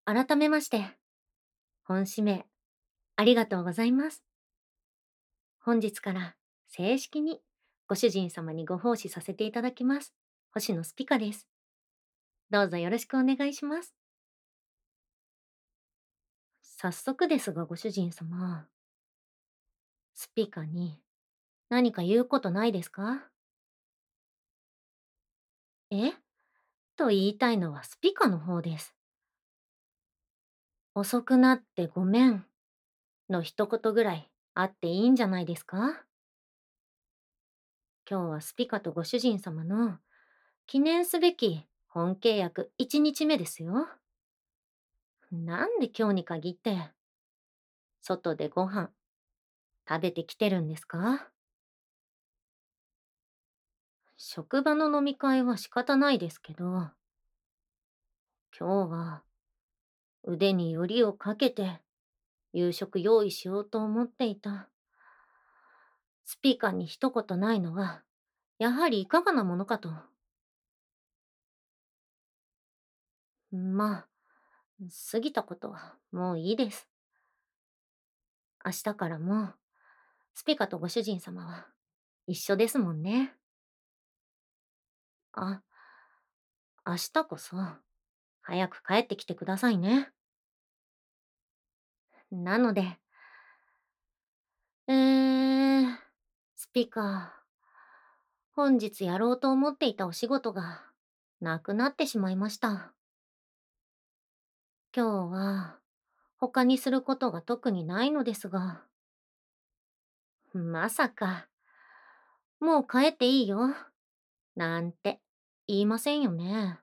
改めまして、本指名ありがとうございます。本日から正式にご主人様にご奉仕させていただきます。星野スピカです。どうぞよろしくお願いします。早速ですがご主人様、スピカに何か言うことないですか？えと言いたいのはスピカの方です。遅くなってごめんの一言ぐらいあっていいんじゃないですか？今日はスピカとご主人様の記念すべき本契約1日目ですよ。なんで今日に限って外でご飯食べてきてるんですか？職場の飲み会は仕方ないですけど、今日は腕によりをかけて夕食用意しようと思っていた。スピーカーに一言ないのは、やはりいかがなものかと。まあ、過ぎたことはもういいです。明日からも、スピカとご主人様は一緒ですもんね。あ、明日こそ、早く帰ってきてくださいね。なので、スピカ、本日やろうと思っていたお仕事が、なくなってしまいました。今日は、他にすることが特にないのですが、まさか、もう帰っていいよ、なんて言いませんよね。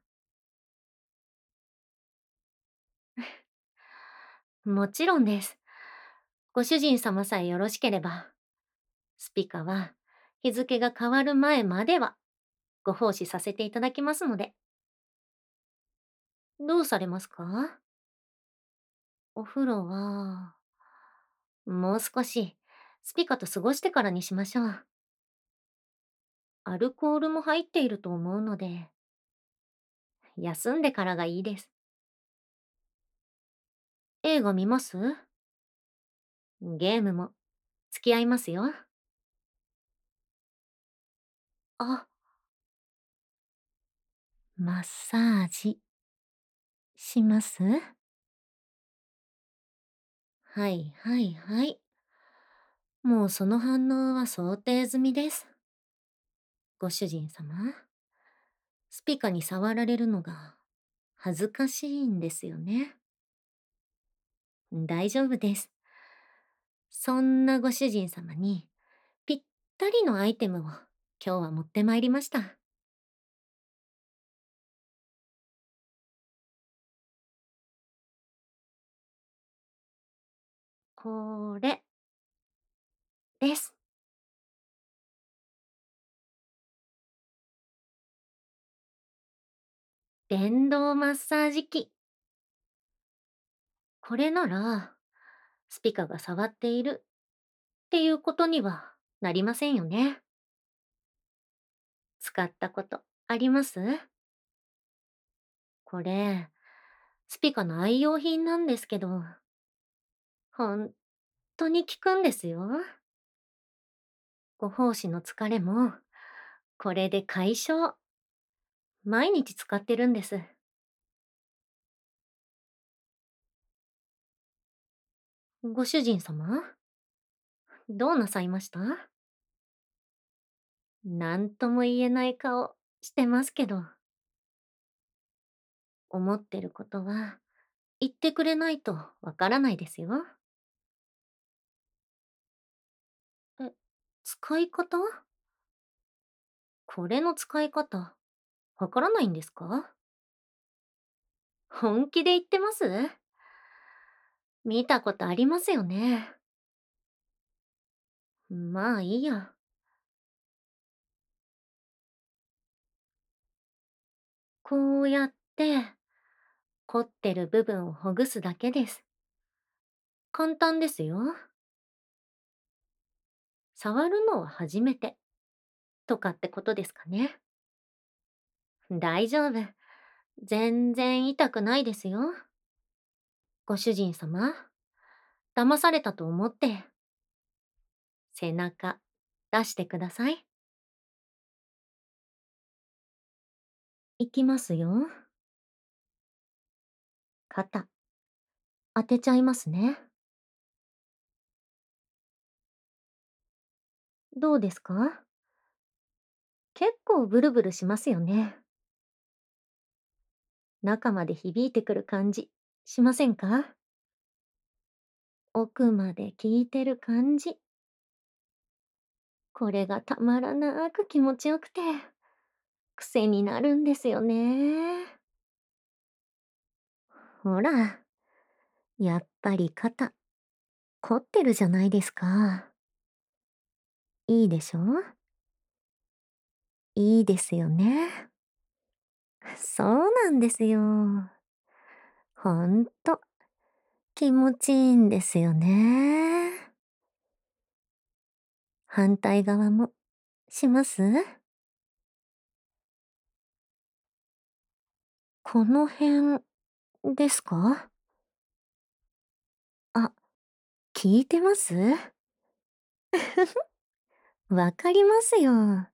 もちろんです。ご主人様さえよろしければ、スピカは日付が変わる前まではご奉仕させていただきますので、どうされますか？お風呂は、もう少しスピカと過ごしてからにしましょう。アルコールも入っていると思うので、休んでからがいいです。映画見ます？ゲームも付き合いますよ。あ、マッサージします？はいはいはい。もうその反応は想定済みです。ご主人様、スピカに触られるのが恥ずかしいんですよね。大丈夫です。そんなご主人様にぴったりのアイテムを今日は持ってまいりました。これです。電動マッサージ機。これなら、スピカが触っているっていうことにはなりませんよね。使ったことあります？これ、スピカの愛用品なんですけど、ほんとに効くんですよ。ご奉仕の疲れも、これで解消。毎日使ってるんです。ご主人様、どうなさいました？なんとも言えない顔してますけど、思ってることは言ってくれないとわからないですよ。え、使い方？これの使い方、わからないんですか？本気で言ってます？見たことありますよね。まあいいや。こうやって、凝ってる部分をほぐすだけです。簡単ですよ。触るのは初めてとかってことですかね。大丈夫。全然痛くないですよ。 ご主人様、騙されたと思って、背中、出してください。いきますよ。肩、当てちゃいますね。どうですか？結構ブルブルしますよね。中まで響いてくる感じ、しませんか？奥まで効いてる感じ。これがたまらなく気持ちよくて、癖になるんですよね。ほら、やっぱり肩、凝ってるじゃないですか。いいでしょ？いいですよね。そうなんですよ。ほんと、気持ちいいんですよね。反対側も、します？この辺、ですか？あ、聞いてます？わかりますよ。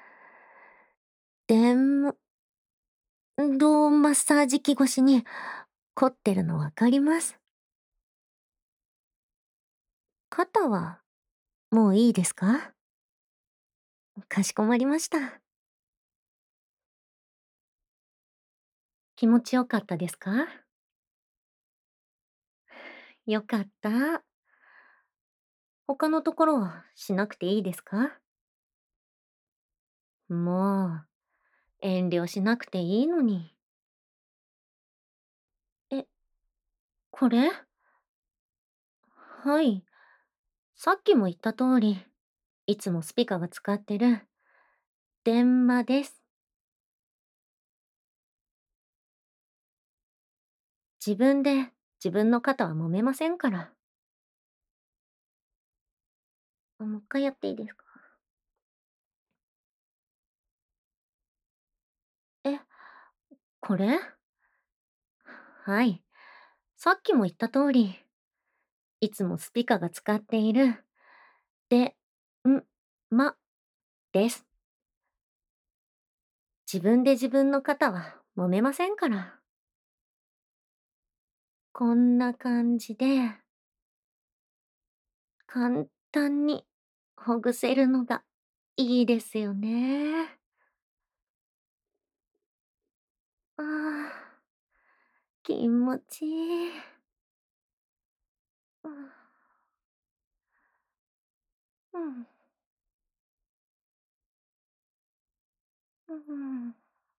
電動マッサージ機越しに凝ってるのわかります。肩はもういいですか？かしこまりました。気持ちよかったですか？よかった。他のところはしなくていいですか？もう、遠慮しなくていいのに。え、これ？はい。さっきも言った通り、いつもスピカが使ってる電話です。自分で自分の肩は揉めませんから。もう一回やっていいですか？え、これ？はい。さっきも言った通り、いつもスピカが使っている、で、ん、ま、です。自分で自分の肩は揉めませんから。こんな感じで、簡単にほぐせるのがいいですよね。ああ、気持ちいい。うん、うん、うん、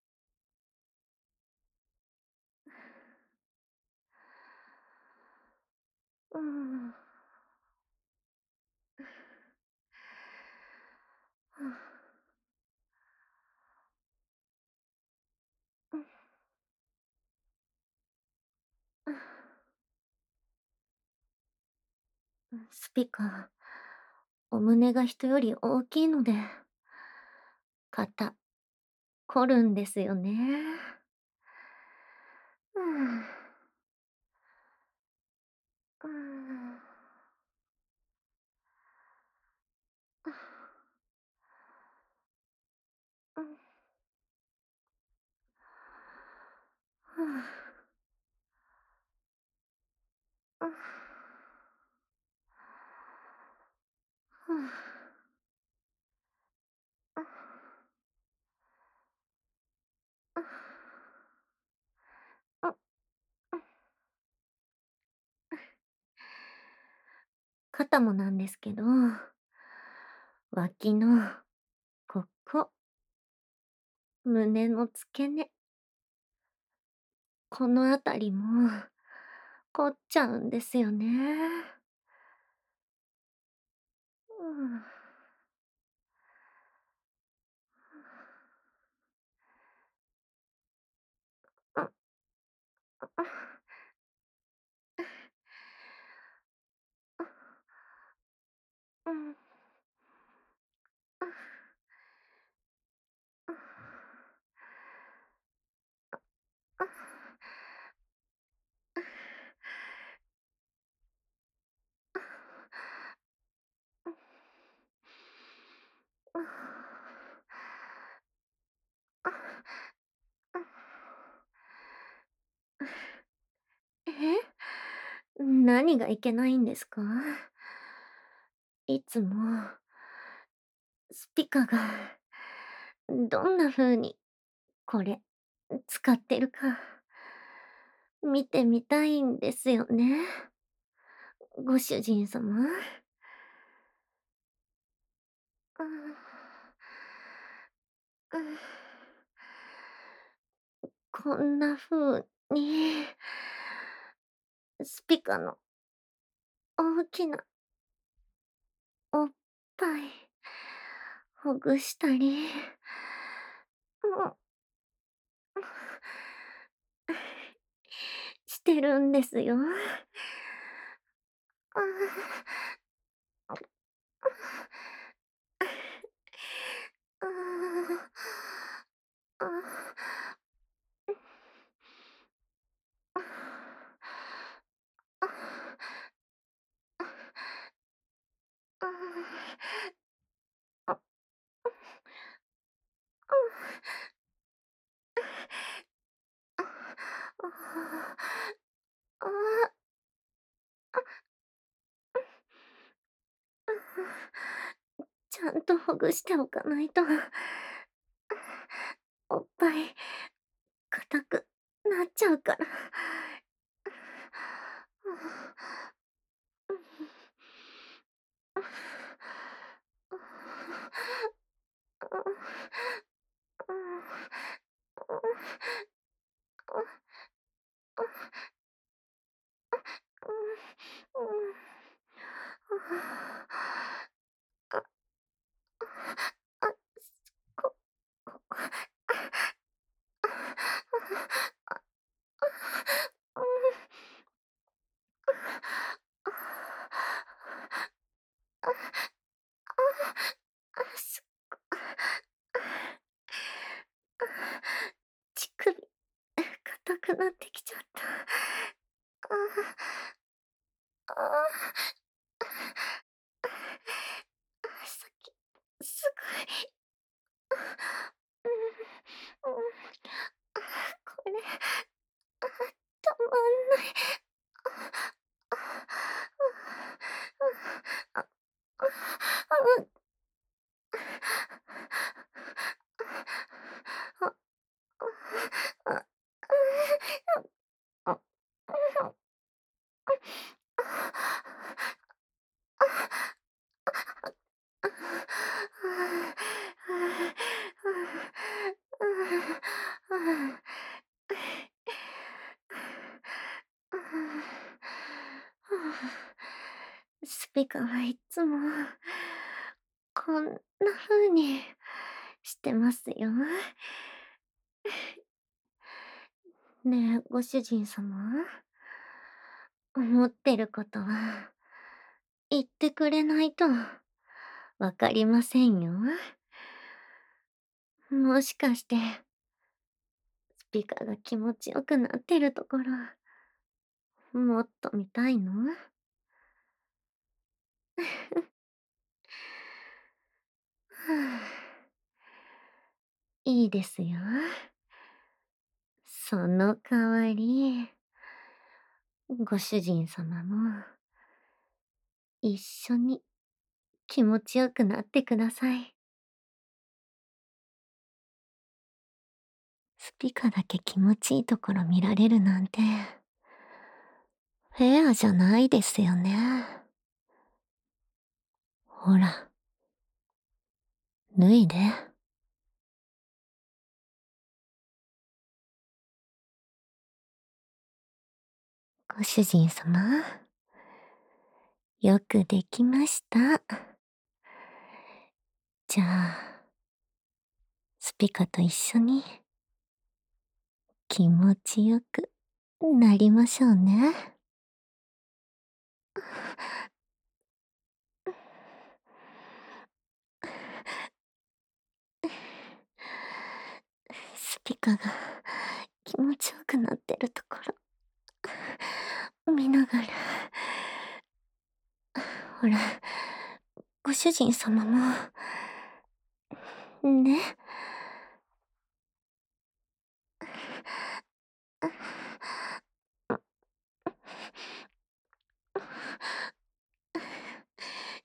うん。スピカ、お胸が人より大きいので、肩、凝るんですよね。うん、うん、うん、うん、うん、うん、うん。肩もなんですけど、脇の、ここ、胸の付け根、このあたりも、凝っちゃうんですよね。うん、あ、あ、うん、 何がいけないんですか？いつも、スピカが、どんな風に、これ、使ってるか、見てみたいんですよね。ご主人様。うん、うん。こんな風に、スピカの大きなおっぱい、ほぐしたり、もう、してるんですよ。ああ、ああ、ちゃんとほぐしておかないと、おっぱい、硬くなっちゃうから。乳首、硬くなってきちゃった。ああ、さっき、すごい。うん、うん、これ、たまんない。あ、うん、あ、あ、スピカはいっつも、こんな風にしてますよ。ねえ、ご主人様。思ってることは、言ってくれないと、わかりませんよ。もしかして、スピカが気持ちよくなってるところ、もっと見たいの？はあ、いいですよ。その代わり、ご主人様も、一緒に気持ちよくなってください。スピカだけ気持ちいいところ見られるなんて、フェアじゃないですよね。ほら、脱いで。ご主人様、よくできました。じゃあ、スピカと一緒に気持ちよくなりましょうね。スピカが気持ちよくなってるところ、見ながら、ほら、ご主人様も、ね。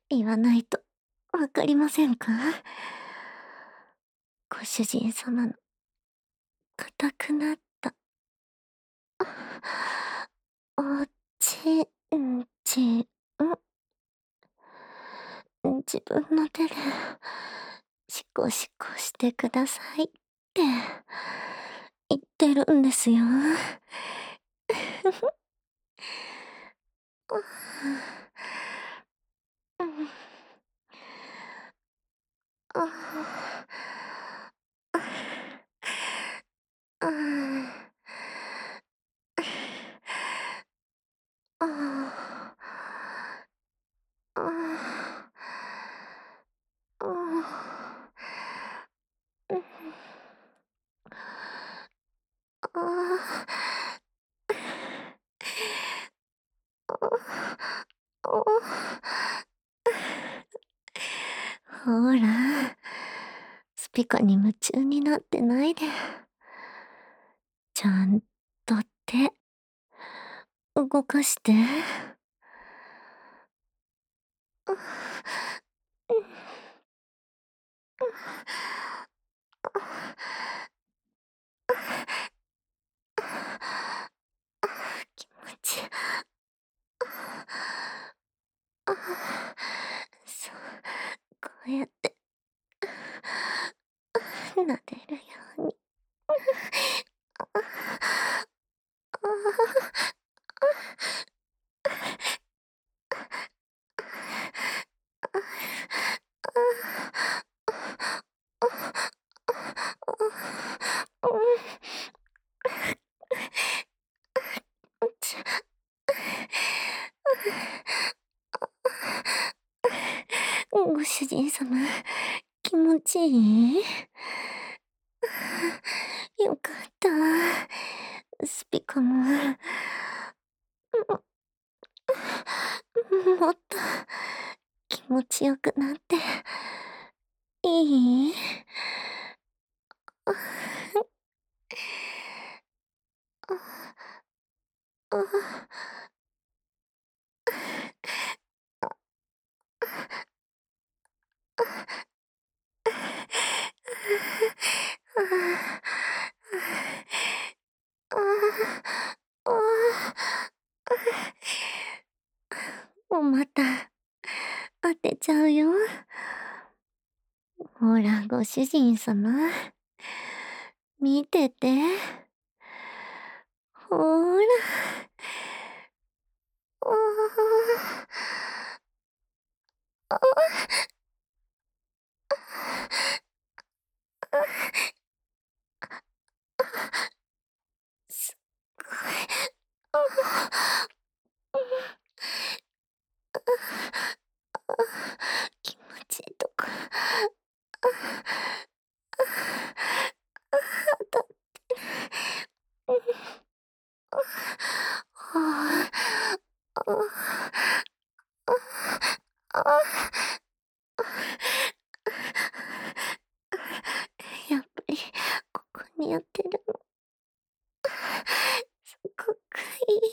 言わないとわかりませんか？ご主人様の硬くなったおちんちん、自分の手でシコシコしてくださいって言ってるんですよ。うん。ああ。ああ。ああ。ああ。ああ。うん。ああ。ほら、スピカに夢中になってないで。ちゃんと手、動かして。気持ち。そう、こうやって撫でるように。ご主人様、気持ちいい？よかった。スピカも、もっと気持ちよくなっていい？もうまた当てちゃうよ。ほら、ご主人様、見てて。ほら。ああ、すっごい。気持ちいいとこ。当たってる。はあ。やっぱり、ここにやってるの、すごくいい。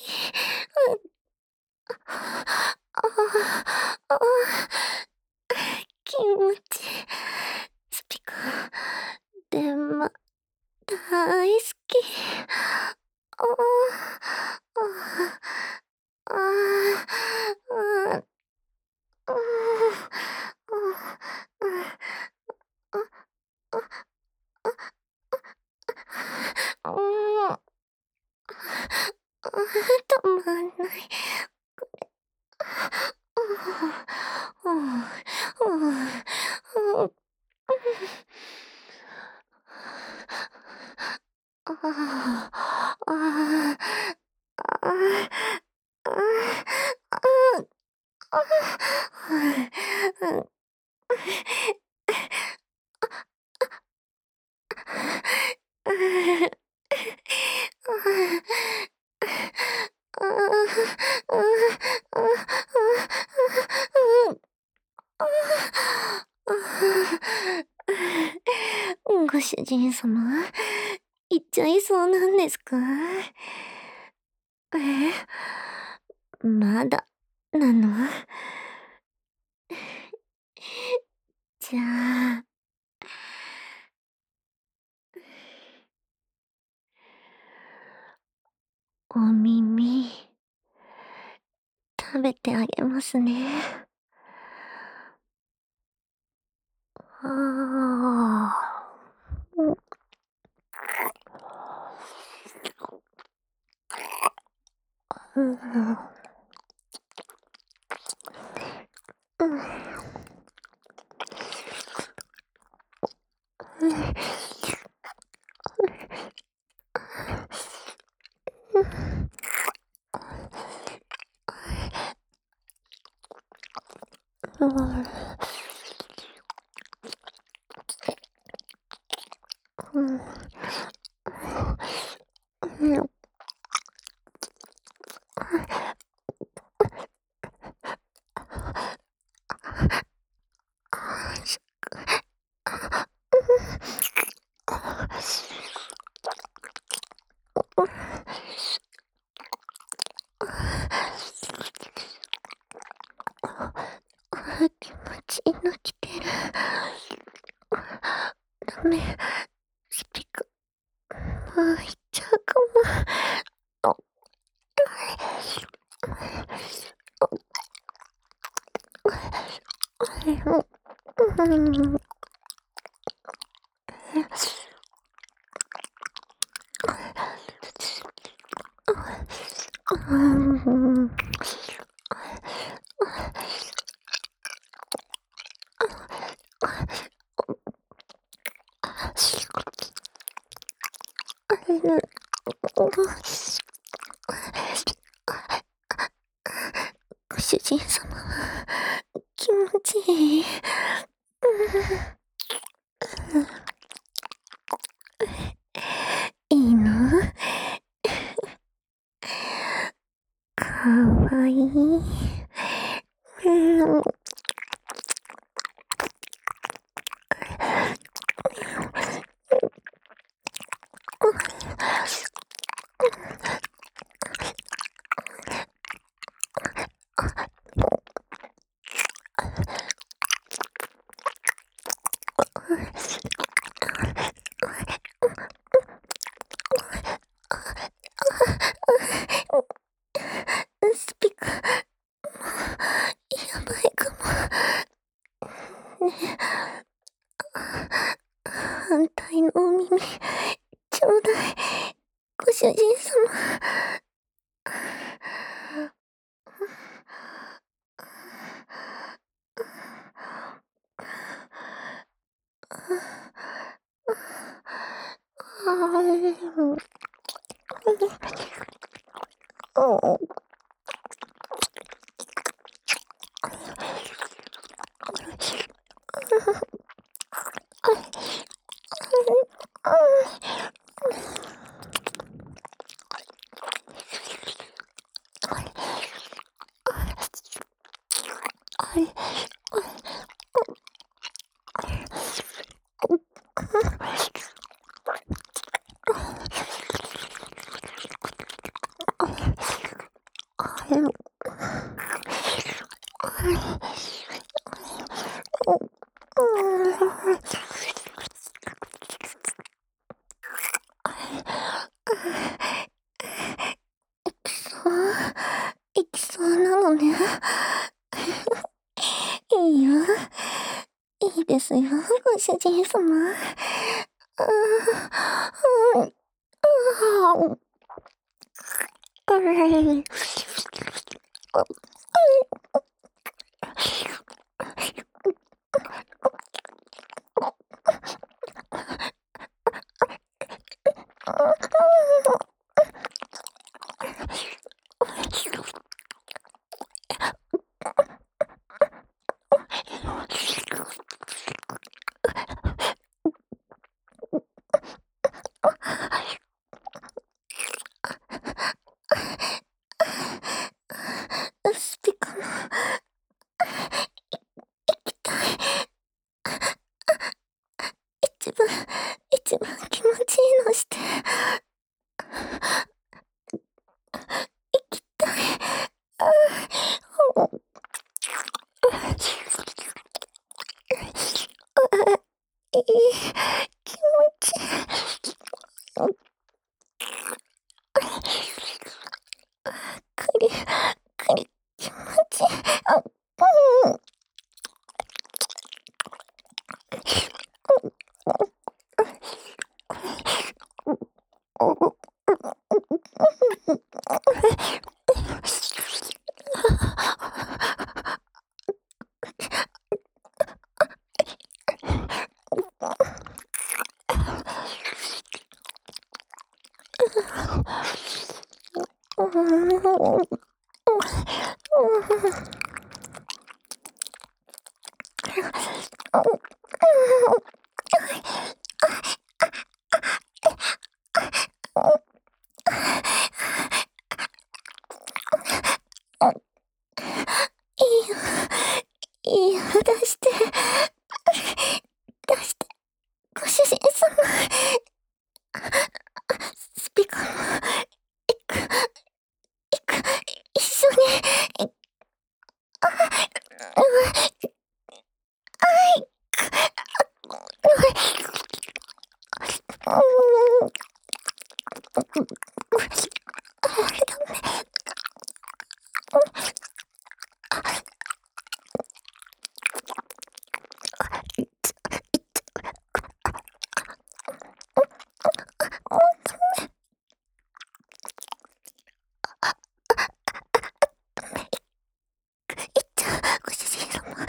気持ちいい。スピカ、電話、大好き。ああ、ああ、ああ、止まんない。ご主人様、行っちゃいそうなんですか？まだなの？ じゃあ、お耳、食べてあげますね。ああ。うん。うん。うん。うん。うん。うん。うん。気持ちいいの来てる。ダメ、スピカ、もう行っちゃうかも。うん。うん。ご主人様は気持ちいい。いいの？かわいい。うん。スピカ、やばいかも。ねえ、反対のお耳、ちょうだい。ご主人様。行きそうなのね。いいよ。いいですよ、ご主人様。スピカも行きたい。一番気持ちいいのして。 くり、くり、気持ちいい。うん。いいよ、出して。出して。ご主人様。スピカも、一緒に。ご主人様。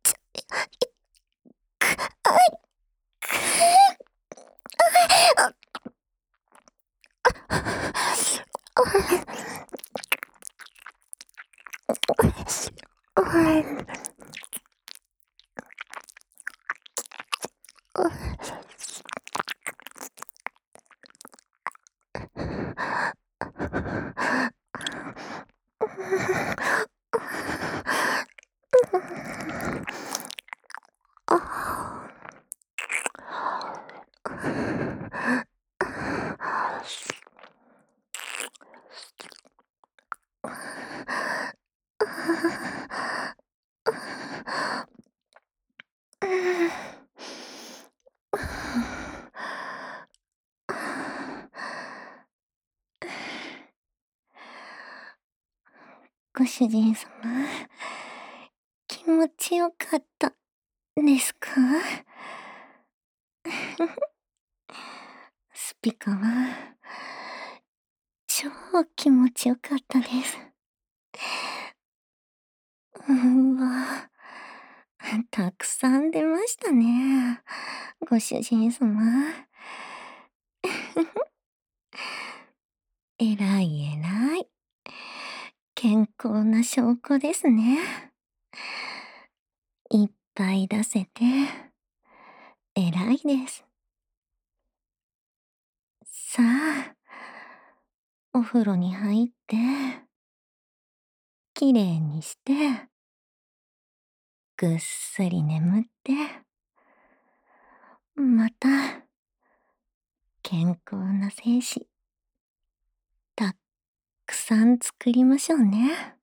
ご主人様、気持ちよかったですか？スピカは、超気持ちよかったです。うわ、たくさん出ましたね。ご主人様。えらいえらい。健康な証拠ですね。いっぱい出せて、えらいです。さあ、お風呂に入って、きれいにして、ぐっすり眠って、また、健康な精子、たっくさん作りましょうね。